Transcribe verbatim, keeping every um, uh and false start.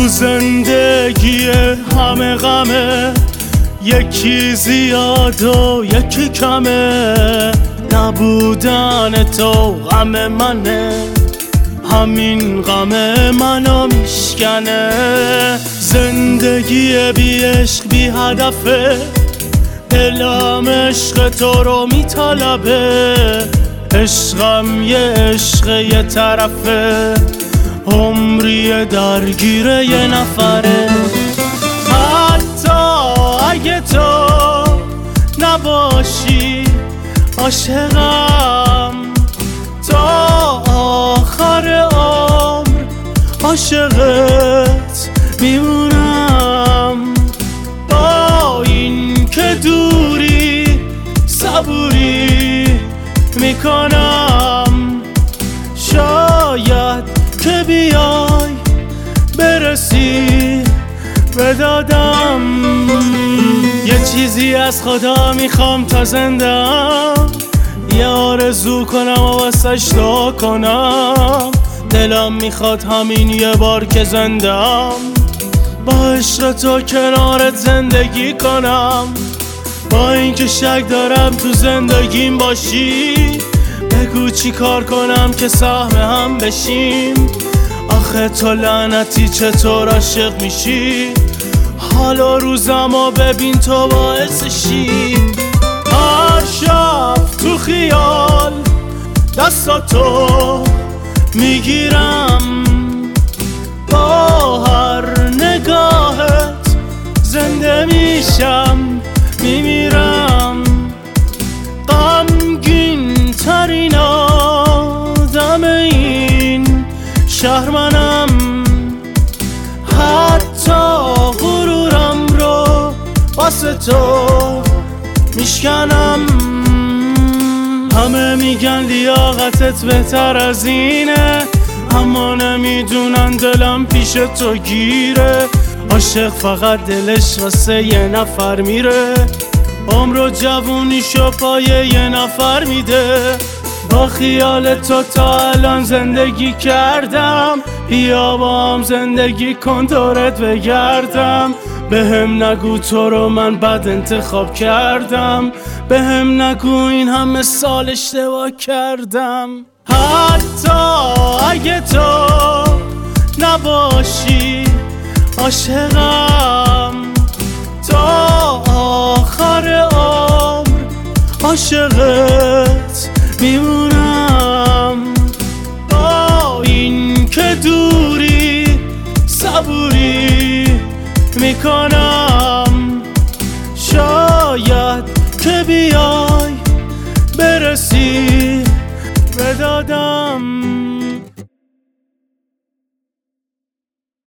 زندگی همه غمه، یکی زیاد و یکی کمه. نبودن تو غم منه، همین غم منو میشکنه. زندگی بی عشق بی هدفه، دلم عشق تو رو میطلبه. عشقم یه عشق یه طرفه، عمری درگیر یه نفره. حتی اگه تو نباشی عاشقم، تا آخر عمر عاشقت میمونم. با این که دوری صبوری میکنم، شاید که بیای برسی به دادم. یه چیزی از خدا میخوام تا زندم، یه آرزو کنم و واسش دعا کنم. دلم میخواد همین یه بار که زندم، با عشق تو کنارت زندگی کنم. با اینکه شک دارم تو زندگیم باشی، بگو چی کار کنم که سهم هم بشیم. آخه تو لعنتی چطور عاشق میشی؟ حالا روزمو ببین تو باعثشی. هر شب تو خیال دستاتو میگیرم، با هر نگاهت زنده میشم میمیرم. غمگین ترین آدم این شهر منم، حتی غرورم رو واسه تو میشکنم. همه میگن لیاقتت بهتر از اینه، اما نمیدونن دلم پیش تو گیره. عاشق فقط دلش واسه یه نفر میره، عمر و جوونیشو پای یه نفر میده. با خیال تو تا الان زندگی کردم، بیا با هم زندگی کن دورت بگردم. به هم نگو تو رو من بد انتخاب کردم، به هم نگو این همه سال اشتباه کردم. حتی اگه تو نباشی عاشقم، تا آخر عمر عاشقت میمونم. با این که دوری صبوری میکنم، شاید که بیای برسی به دادم.